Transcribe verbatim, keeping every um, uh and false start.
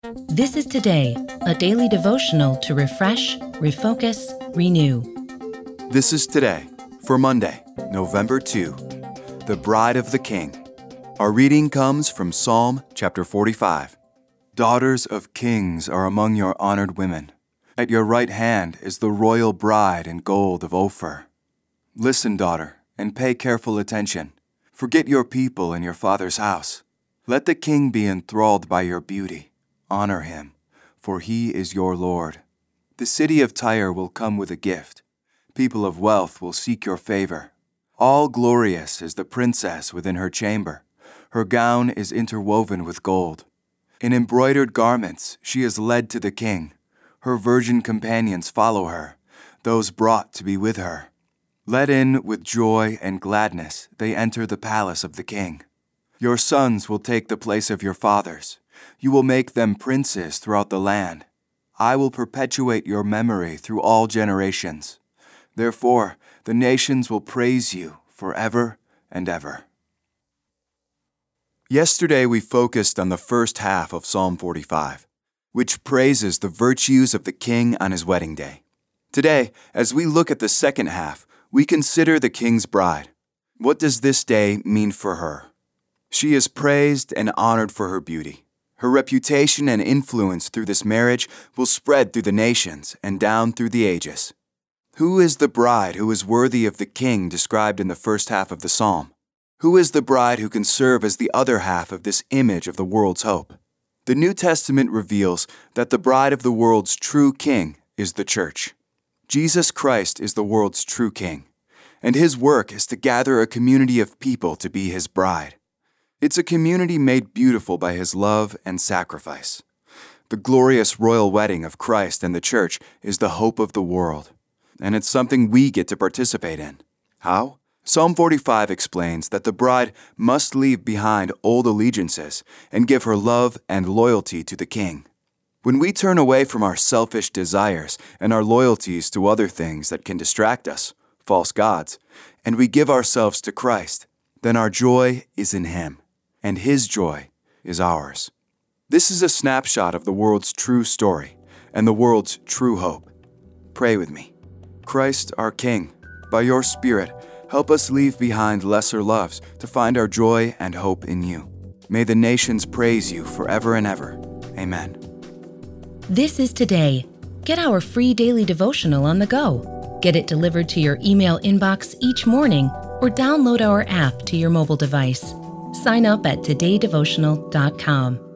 This is Today, a daily devotional to refresh, refocus, renew. This is Today for Monday, November second, the Bride of the King. Our reading comes from Psalm chapter forty-five. Daughters of kings are among your honored women. At your right hand is the royal bride in gold of Ophir. Listen, daughter, and pay careful attention. Forget your people and your father's house. Let the king be enthralled by your beauty. Honor him, for he is your Lord. The city of Tyre will come with a gift. People of wealth will seek your favor. All glorious is the princess within her chamber. Her gown is interwoven with gold. In embroidered garments she is led to the king. Her virgin companions follow her, those brought to be with her. Led in with joy and gladness, they enter the palace of the king. Your sons will take the place of your fathers. You will make them princes throughout the land. I will perpetuate your memory through all generations. Therefore, the nations will praise you forever and ever. Yesterday, we focused on the first half of Psalm forty-five, which praises the virtues of the king on his wedding day. Today, as we look at the second half, we consider the king's bride. What does this day mean for her? She is praised and honored for her beauty. Her reputation and influence through this marriage will spread through the nations and down through the ages. Who is the bride who is worthy of the king described in the first half of the psalm? Who is the bride who can serve as the other half of this image of the world's hope? The New Testament reveals that the bride of the world's true king is the church. Jesus Christ is the world's true king, and his work is to gather a community of people to be his bride. It's a community made beautiful by his love and sacrifice. The glorious royal wedding of Christ and the church is the hope of the world, and it's something we get to participate in. How? Psalm forty-five explains that the bride must leave behind old allegiances and give her love and loyalty to the king. When we turn away from our selfish desires and our loyalties to other things that can distract us, false gods, and we give ourselves to Christ, then our joy is in him, and his joy is ours. This is a snapshot of the world's true story and the world's true hope. Pray with me. Christ, our King, by your Spirit, help us leave behind lesser loves to find our joy and hope in you. May the nations praise you forever and ever. Amen. This is Today. Get our free daily devotional on the go. Get it delivered to your email inbox each morning or download our app to your mobile device. Sign up at today devotional dot com.